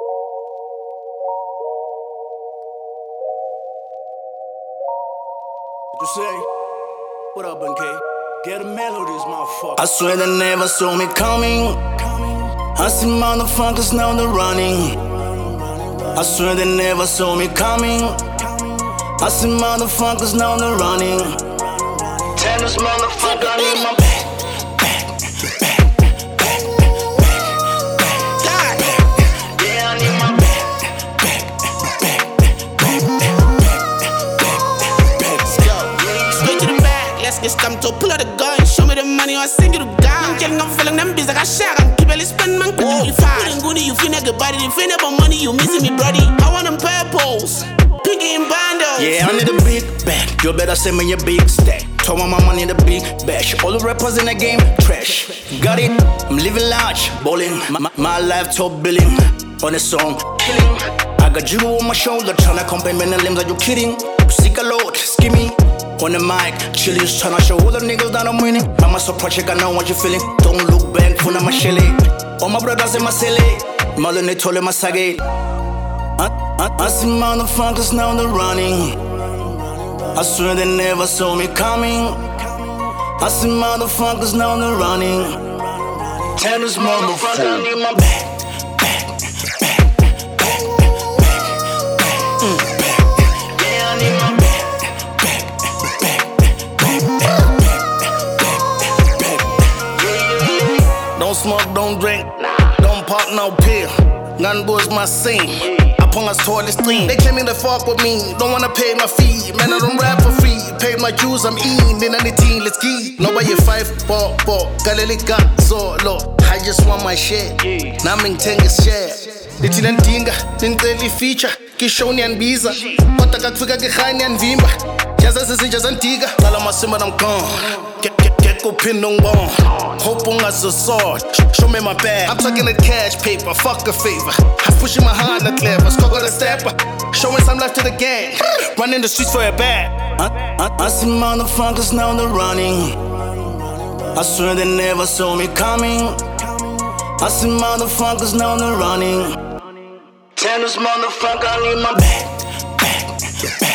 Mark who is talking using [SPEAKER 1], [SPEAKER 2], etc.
[SPEAKER 1] What you say? What up, NK? Get a melodies, motherfucker.
[SPEAKER 2] I swear they never saw me coming. I see motherfuckers now they're running. I swear they never saw me coming. I see motherfuckers now they're running. Tell this motherfucker I need my back.
[SPEAKER 3] It's time to pull out the gun, show me the money or send you the gun. I'm killing, I'm feeling them busy, I share, I'm keep it spend man, cool, you fine. You feel like a body, you feel about money, you missing me, brody. I want them purples, pinky and bundles.
[SPEAKER 2] Yeah, I need a big bag, you better send me your big stack. Told my mama need a big bash, all the rappers in the game, trash. Got it, I'm living large, ballin', my life top billing. On the song, killing. I got you on my shoulder, tryna compliment the limbs, are you kidding? Sick a load, skimmy. On the mic, chillin', tryna show all the niggas that I'm winning. Mama so project, I know what you feeling. Don't look back, phone on my shelly. All my brothers in my silly. Mother they told him my sage. I see motherfuckers now they're running. I swear they never saw me coming. I see motherfuckers now they're running. Tell this motherfucker I need my back. Don't smoke, don't drink, don't pop no pill. None boys my scene. Upon us toward the stream. They claiming to fuck with me, don't wanna pay my fee. Man, I don't rap for free. Pay my dues, I'm eating in anything, let's get. Nobody 5-4, Galilika, solo. I just want my share. Now I'm in Tenga's share. Little and Tinga, Tinteli feature, Kishoni and Biza. What I got figure behind and Vimba. Just as just Antigua. Tell them I see I'm gone. Get go pin on bone. Hope on as a sword. Show me my bag. I'm talking the cash paper. Fuck a favor. I'm pushing my hand at clever. Skog the stepper. Showing some life to the gang. Running the streets for a bag. I see motherfuckers now they're running. I swear they never saw me coming. I see motherfuckers now they're running. Tell this motherfucker I need my back.